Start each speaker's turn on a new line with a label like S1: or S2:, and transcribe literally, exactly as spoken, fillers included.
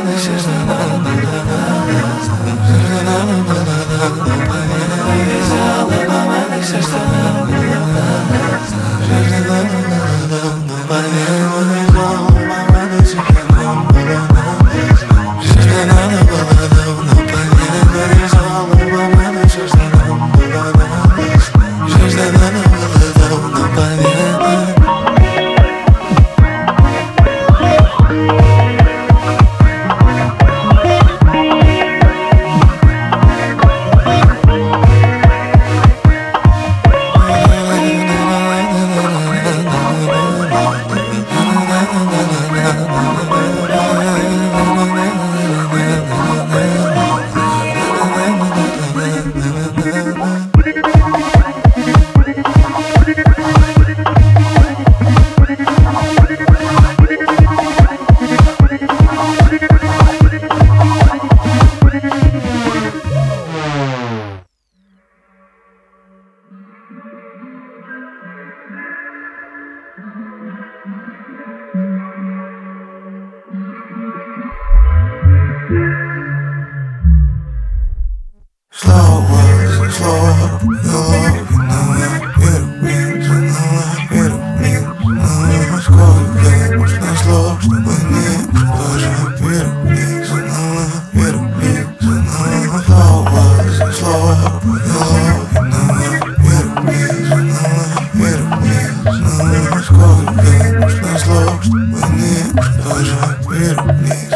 S1: Slow was slow, your love, now I get a win, now I get a win, now I сколько можно слов, чтобы не тоже get a win, now I get a win, now I slow was slow, your love, now I get a win, now I get a win, now I сколько можно слов, чтобы не тоже get a win.